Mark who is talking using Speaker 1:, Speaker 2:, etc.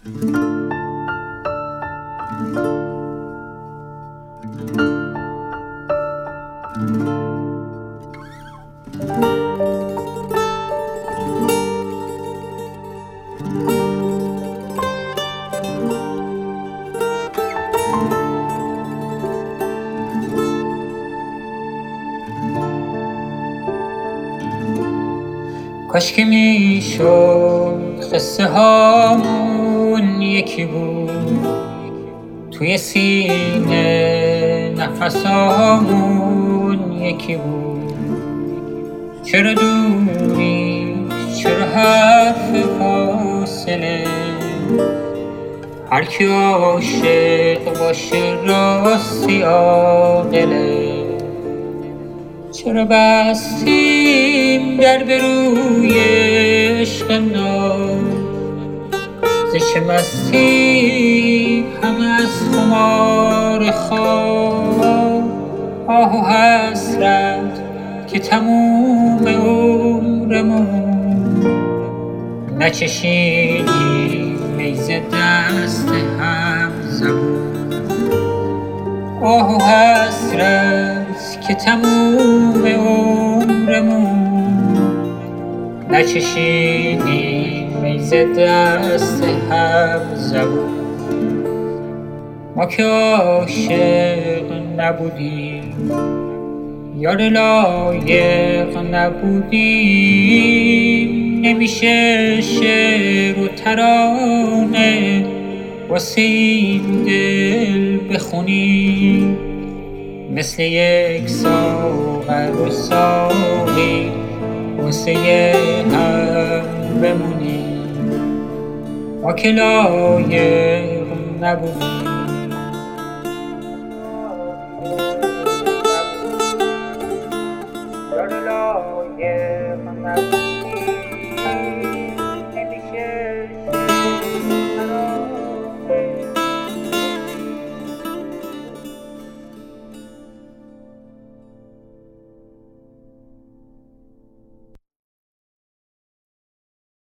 Speaker 1: کاش که میشد قصه هامون یکی بود، توی سینه نفسامون یکی بود. چرا دوری، چرا حرف فاصله؟ هر کی عاشق باشه راستی عاقله. چرا بستیم در به روی عشق ناب؟ ز چه مستی همه از خمار خواب؟ آه و حسرت که تموم عمرمون نچشیدیم می ز دست هم زبون. آه و حسرت که تموم عمرمون نچشیدیم می ز دست هم زبون. ما که عاشق نبودیم، یار لایق نبودیم، نمیشه شعر و ترانه واسه این دل بخونیم. مثل یک ساغر و ساقی واسه هم بمونیم. ما که لایق نبودیم.